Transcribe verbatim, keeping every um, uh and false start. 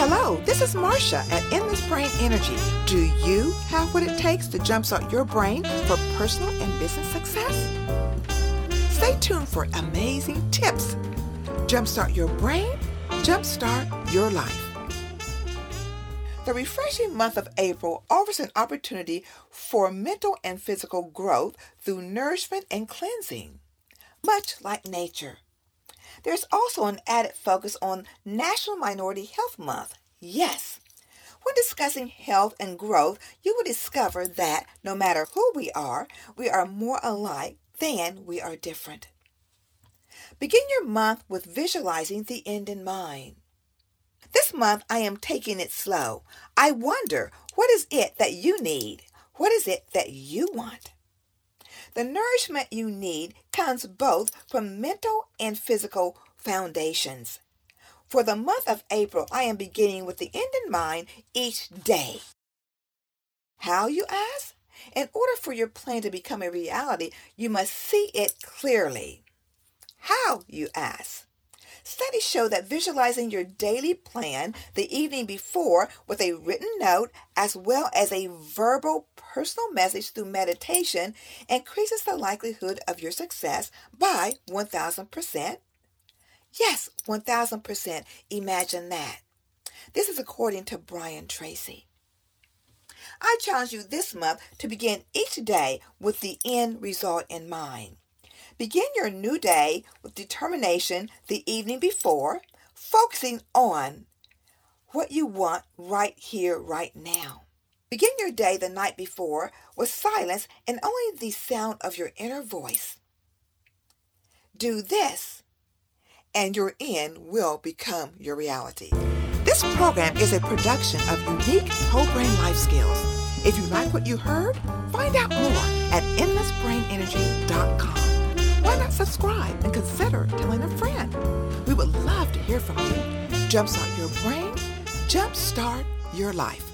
Hello, this is Marsha at Endless Brain Energy. Do you have what it takes to jumpstart your brain for personal and business success? Stay tuned for amazing tips. Jumpstart your brain, jumpstart your life. The refreshing month of April offers an opportunity for mental and physical growth through nourishment and cleansing, much like nature. There's also an added focus on National Minority Health Month. Yes, when discussing health and growth, you will discover that no matter who we are, we are more alike than we are different. Begin your month with visualizing the end in mind. This month, I am taking it slow. I wonder, what is it that you need? What is it that you want? The nourishment you need comes both from mental and physical foundations. For the month of April, I am beginning with the end in mind each day. How, you ask? In order for your plan to become a reality, you must see it clearly. How, you ask? Studies show that visualizing your daily plan the evening before with a written note as well as a verbal personal message through meditation increases the likelihood of your success by one thousand percent. Yes, one thousand percent. Imagine that. This is according to Brian Tracy. I challenge you this month to begin each day with the end result in mind. Begin your new day with determination the evening before, focusing on what you want right here, right now. Begin your day the night before with silence and only the sound of your inner voice. Do this, and your end will become your reality. This program is a production of Unique Whole Brain Life Skills. If you like what you heard, find out more at endless brain energy dot com. Why not subscribe and consider telling a friend? We would love to hear from you. Jumpstart your brain, jumpstart your life.